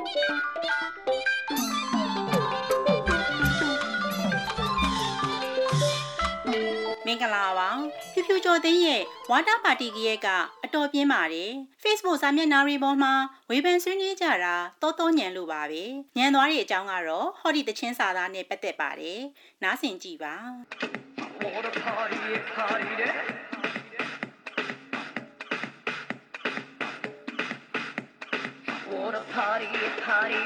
မင်္ဂလာပါဖြူဖြူကျော်သိန်းရဲ့ဝါတာပါတီကရဲ့ကအတော်ပြင်းပါတယ် Facebook စာမျက်နှာတွေပေါ်မှာဝေဖန်ဆွေးနွေးကြတာတောညံလို့ပါပဲညံသွားတဲ့အကြောင်းကတော့ဟောဒီတချင်းစာသားနဲ့ပတ်သက်ပါတယ်နားဆင်ကြည့်ပါ What a party What a party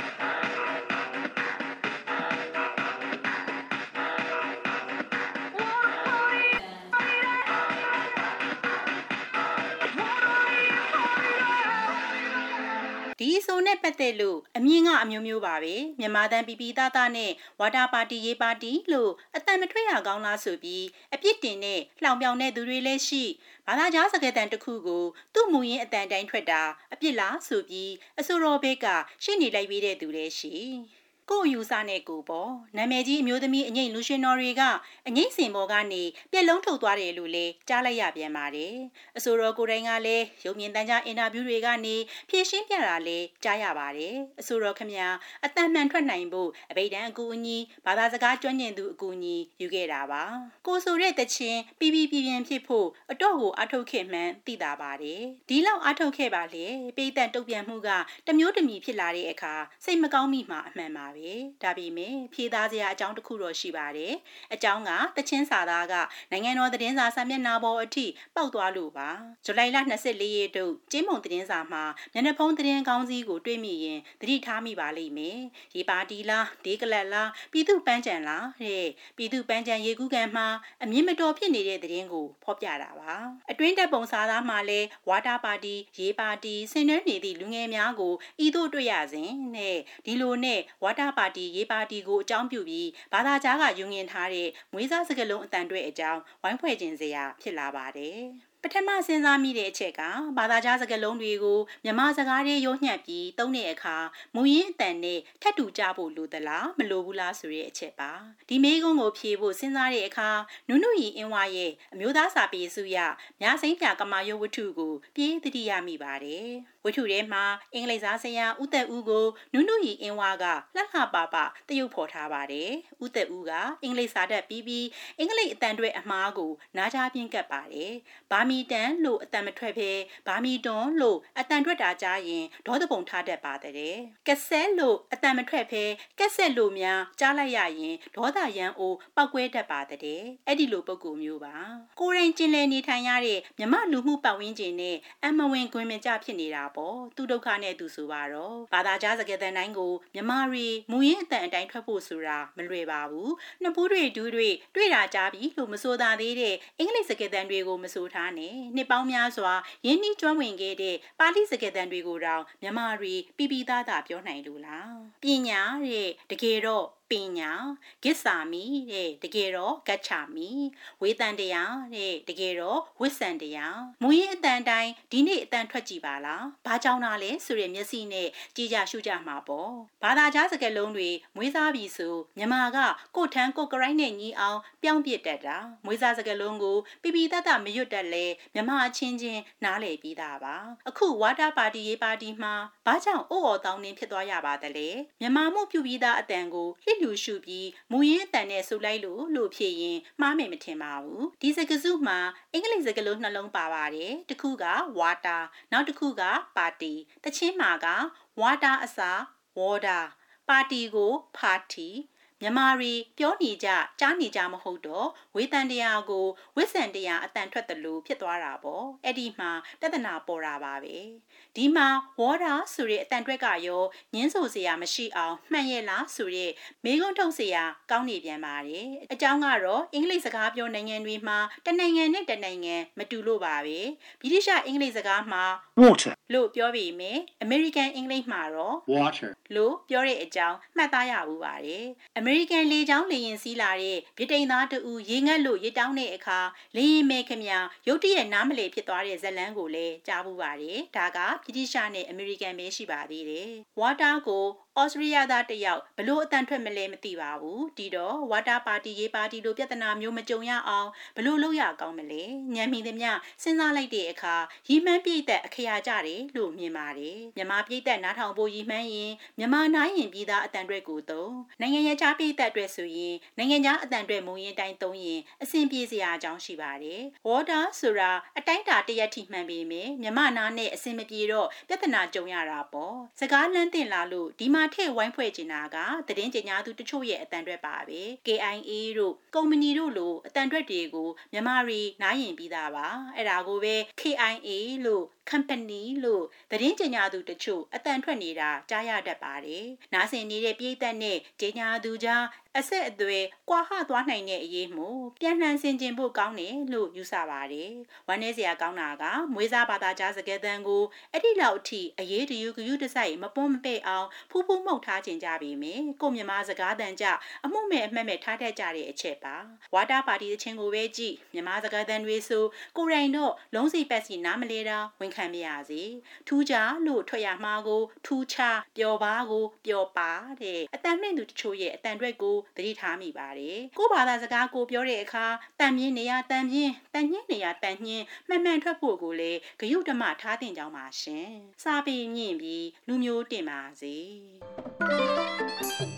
ဒီဆိုနဲ့ပတ်သက်လို့အမြင်ကအမျိုးမျိုးပါပဲမြန်မာတန်ပီပီသားသားနဲ့ဝါတာပါတီရေးပါတီလို့အတန်မထွက်ရကောင်းလားဆိုပြီးအပြစ်တင်နဲ့လှောင်ပြောင်တဲ့သူတွေလည်းရှိဘာသာကြားစကားတန်တစ်ခုကိုသူ့မူရင်းအတန်တိုင်းထွက်တာအပြစ်လားဆိုပြီးအစိုးရဘက်ကရှင်းနေလိုက်ပြီးတဲ့သူလည်းရှိကိုယူဆနဲ့ကိုပေါ့နာမည်ကြီးအမျိုးသမီးအငိမ့်လူရှင်တော်တွေကအငိမ့်စင်ပေါ်ကနေပြက်လုံးထုတ်သွားတယ်လို့လည်းကြားလိုက်ရပြန်ပါတယ်အဆိုတော်ကိုယ်တိုင်ကလည်းရုပ်မြင်သံကြားအင်တာဗျူးတွေကနေဖြည့်ရှင်းပြတာလည်းကြားရပါတယ်အဆိုတော်ခမညာအတန်မှန်ထွက်နိုင်ဖို့အဘိဓမ္မာအကူအညီဘာသာစကားကျွမ်းကျင်သူအကူအညီယူခဲ့တာပါကိုဆိုတဲ့တခြင်းပြင်းဖြစ်ဖို့အတော့ကိုအထုတ်ခဲ့မှန်းသိတာပါတယ်ဒီလောက်အထုတ်ခဲ့ပါလေပိတ်သက်တုတ်ပြန်မှုကတမျိုးတမီဖြစ်လာတဲ့အခါစိတ်မကောင်းမိမှအမှန်ပါဒါပေမဲ့ဖြေသားစရာအကြောင်းတစ်ခုတော့ရှိပါတယ်အကြောင်းကတချင်းစာသားကနိုင်ငံတော်သတင်းစာစာမျက်နှာပေါ်အထိပေါက်သွားလို့ပါဇူလိုင်လ24ရက်တုန်းကျင်းမုံသတင်းစာမှာမျက်နှာဖုံးသတင်းကောင်းစီးကိုတွေ့မိရင်သတိထားမိပါလိမ့်မယ်ရေပါတီလားဒေးကလတ်လားပြည်သူပန်းချံလားတဲ့ပြည်သူပန်းချံရေကူးကန်မှာအမြင့်မတော်ဖြစ်နေတဲ့သတင်းကိုဖော်ပြတာပါအတွင်းတပ်ပုံစာသားမှာလဲဝါတာပါတီရေပါတီဆင်နွှဲနေသည့်လူငယ်များကိုဤသို့တွေ့ရစဉ်နဲ့ဒီလိုနဲ့ဝါတာပါတီရေးပါတီကိုအကြောင်းပြုပြီးဘာသာကြားကယူငင်ထားတဲ့မွေးစားစကားလုံးအတန်တွေအကြောင်းဝိုင်းဖွဲ့ခြင်းစရာဖြစ်လာပါတယ်ပထမစဉ်းစားမိတဲ့အချက်ကဘာသာကြားစကားလုံးတွေကိုမြန်မာစကားတွေရိုးညှက်ပြီးသုံးတဲ့အခါမူရင်းအတန်နဲ့ထပ်တူကြဖို့လိုသလားမလိုဘူးလားဆိုတဲ့အချက်ပါဒီမေးခွန်းကိုဖြေဖို့စဉ်းစားတဲ့အခါနုနုရီအင်းဝါရဲ့အမျိုးသားစာပေစုရမြစိမ့်ပြကမာယောဝတ္ထုကိုပြေးသတိရမိပါတယ်ဝတ္ထုထဲမှာအင်္ဂလိပ်စာဆရာဦးသက်ဦးကိုနုနုရီအင်းဝါကလှလှပပတရုပ်ဖော်ထားပါတယ်ဦးသက်ဦးကအင်္ဂလိပ်စာတတ်ပြီးအင်္ဂလိပ်အတန်တွေအမှားကိုနားကြားပြင်းကပ်ပါတယ်ဘာမီတန်လို့အတန်မထွက်ဘဲဘာမီတွန်လို့အတန်ထွက်တာကြားရင်ဒေါသပုံထားတတ်ပါတယ်ကဆက်လို့အတန်မထွက်ဘဲကက်ဆက်လို့များကြားလိုက်ရရင်ဒေါသရန်အိုပောက်ကွဲတတ်ပါတယ်အဲ့ဒီလိုပုံကူမျိုးပါကိုယ်တိုင်ကျင်လည်နေထိုင်ရတဲ့မြမလူမှုပတ်ဝန်းကျင်နဲ့အမဝင်ခွင်မကြဖြစ်နေတာပေါ့သူဒုက္ခနဲ့သူဆိုပါတော့ဘာသာကြားစကားတန်တိုင်းကိုမြမရီမူရင်းအတန်အတိုင်းထွက်ဖို့ဆိုတာမလွယ်ပါဘူးနှစ်ပူးတွေဒူးတွေတွေ့တာကြားပြီးလို့မဆိုသာသေးတဲ့အင်္ဂလိပ်စကားတန်တွေကိုမဆိုထားနဲ့နှစ်ပေါင်းများစွာရင်းနှီးကျွမ်းဝင်ခဲ့တဲ့ပါဠိစကားတန်တွေကိုတောင်မြမရီပြပြသားသားပြောနိုင်လို့လားပညာတဲ့တကယ်တော့ပညာဂစ္ဆာမိတဲ့တကယ်တော့ဂတ်ချာမိဝေတန်တရားတဲ့တကယ်တော့ဝိဆန်တရားမူရင်းအတန်တိုင်းဒီနေ့အတန်ထွက်ကြည့်ပါလားဘာကြောင့်လားလဲဆိုတဲ့မျက်စိနဲ့ကြည်ကြရှုကြမှာပေါ့ဘာသာကြားစကားလုံးတွေမွေးစားပြီဆိုမြန်မာကကိုထန်းကိုကရိုင်းနဲ့ညီအောင်ပြောင်းပြစ်တတ်တာမွေးစားစကားလုံးကိုပြပြတတ်တာမရွတ်တတ်လဲမြန်မာအချင်းချင်းနားလည်ပြီးသားပါအခုဝါတာပါတီရေးပါတီမှာဘာကြောင့်အိုးအော်တောင်းနှင်းဖြစ်သွားရပါသလဲမြန်မာမှုပြုပြီးသားအတန်ကိုလူရှုပြီးမူရင်းအတန်နဲ့ဆိုလိုက်လို့ဖြေရင်မှားမယ်မထင်ပါဘူးဒီစကားစုမှာအင်္ဂလိပ်စကားလုံးနှလုံးပါပါတယ်တစ်ခုက water နောက်တစ်ခုက party တချင်းမှာက water အစား water ပါတီကို partyမြန်မာရီပြောနေကြကြားနေကြမဟုတ်တော့ဝေတန်တရားကိုဝိဆန်တရားအတန်ထွက်တယ်လို့ဖြစ်သွားတာပေါ့အဲ့ဒီမှာပြဿနာပေါ်တာပါပဲဒီမှာ water ဆိုတဲ့အတန်ထွက်ကရောညင်းဆိုစရာမရှိအောင်မှန်ရဲ့လားဆိုတဲ့မေးခွန်းထုတ်စရာကောင်းနေပြန်ပါတယ်အကြောင်းကတော့အင်္ဂလိပ်စကားပြောနိုင်ငံတွေမှာတနိုင်ငံနဲ့တနိုင်ငံမတူလို့ပါပဲဗြိတိရှအင်္ဂလိပ်စကားမှာ water လို့ပြောပေမယ့်အမေရိကန်အင်္ဂလိပ်မှာတော့ water လို့ပြောတဲ့အကြောင်းမှတ်သားရဘူးပါတယ်အမေရိကန်လေကြောင်းလေရင်စီးလာတဲ့ဗြိတိန်သားတဦးရေငတ်လို့ရေတောင်းတဲ့အခါလေရင်မဲခင်များရုတ်တရက်နားမလည်ဖြစ်သွားတဲ့ဇလန်းကိုလည်းကြားပူပါတယ်။ဒါကဗြိတိရှားနဲ့အမေရိကန်ပဲရှိပါသေးတယ်။ဝါတာကိုဩစတြေးလျသားတယောက်ဘလို့အတန်ထွက်မလဲမသိပါဘူးဒီတော့ဝါတာပါတီရေးပါတီလိုပြဿနာမျိုးမကြုံရအောင်ဘလို့လုပ်ရကောင်းမလဲညံမိသမျှစဉ်းစားလိုက်တဲ့အခါရီမှန်းပြည့်သက်အခရာကြတယ်လို့မြင်ပါတယ်မြန်မာပြည့်သက်နားထောင်ဖို့ရီမှန်းရင်မြန်မာနိုင်ရင်ပြည်သားအတန်အတွက်ကိုသုံးနိုင်ငံရေးခြားပြည့်သက်အတွက်ဆိုရင်နိုင်ငံခြားအတန်အတွက်မုံရင်တိုင်းသုံးရင်အဆင်ပြေစရာအကြောင်းရှိပါတယ်ဝါတာဆိုတာအတိုင်းတာတရက်ထိမှန်ပေမယ့်မြန်မာနာနဲ့အဆင်မပြေတော့ပြဿနာကြုံရတာပေါ့စကားလမ်းတင်လာလို့ဒီမှာထည့်ဝိုင်းဖွဲ့ကျင်တာကသတင်းကြေညာသူတချို့ရဲ့အတန်အတွက်ပါပဲ KIA တို့ကုမ္ပဏီတို့လိုအတန်အတွက်တွေကိုမြန်မာတွေနားရင်ပြီးသားပါအဲ့ဒါကိုပဲ KIA လို့ company လို့သတင်းကြေညာသူတချို့အတန်ထွက်နေတာကြားရတတ်ပါတယ်နားဆင်နေတဲ့ပြည်သက်နဲ့ကြေညာသူကြားအဆက်အသွယ်ကွာဟသွားနိုင်တဲ့အရေးမို့ပြန်လှန်ဆင်ခြင်ဖို့ကောင်းတယ်လို့ယူဆပါတယ်ဝမ်းနည်းစရာကောင်းတာကမွေးစားဘာသာကြားစကားသံကိုအဲ့ဒီလောက်အထိအရေးတယူဂယုတစိုက်မပွန်းမပဲ့အောင်ဖူးဖူးမှုတ်ထားခြင်းကြပြီမေကိုမြန်မာစကားသံကြအမှုမဲ့အမှတ်မဲ့ထားတတ်ကြတဲ့အချက်ပါဝါတာပါတီတချင်းကိုပဲကြည့်မြန်မာစကားသံတွေဆိုကိုရိုင်းတော့လုံးစီပတ်စီနားမလဲတာဝန်ခံမရစေထူးခြားလို့ထွက်ရမှာကိုထူးခြားပျော်ပါကိုပျော်ပါတဲ့အတန်မြင့်သူတချို့ရဲ့အတန်အတွက်ကိုသတိထားမိပါတယ်ကိုဘာသာစကားကိုပြောတဲ့အခါတန်မြင့်နေရတန်မြင့်တန်ညင်းနေရတန်ညင်းမှန်မှန်ထွက်ဖို့ကိုလေဂယုဓမ္မထားတင်ကြောင်းပါရှင်စာပေမြင့်ပြီးလူမျိုးတင်ပါစေ